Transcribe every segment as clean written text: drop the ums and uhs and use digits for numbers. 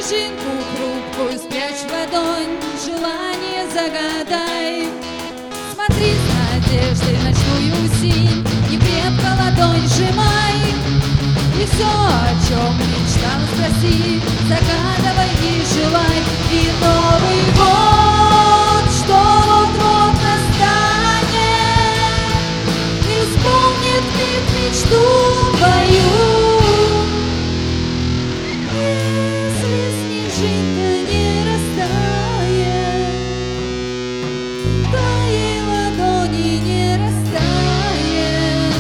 снежинку хрупкую спрячь в ладонь, желание загадай. Смотри с надеждой в ночную синь, и крепко ладонь сжимай. И все, о чем мечтал, спроси, загадывай и желай. И Новый год, что вот-вот настанет, исполнит миг мечту твою. Если снежинка не растает, твоей ладони не растает,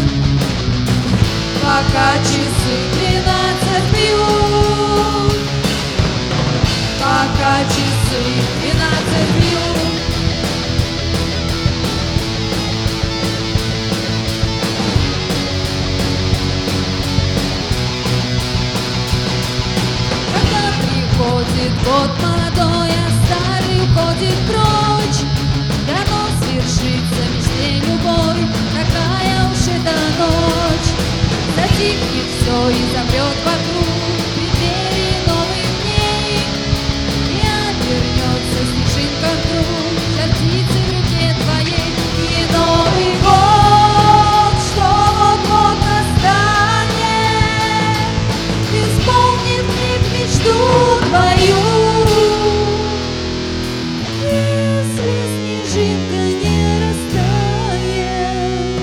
пока часы 12 бьют, пока часы 12 бьют. Когда приходит год молодой, а старый уходит прочь, давно свершится мечте любой, какая уж эта ночь. Затихнет все и замрет вокруг в преддверии новых дней, и обернется снежинка вдруг жар птицы в руке твоей. И Новый год, что вот-вот настанет, исполнит миг мечту твою. Если снежинка не растает,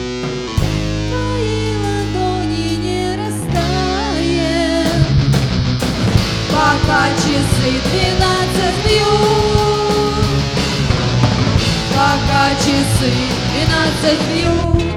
твоей ладони не растает, пока часы 12 бьют, пока часы 12 бьют.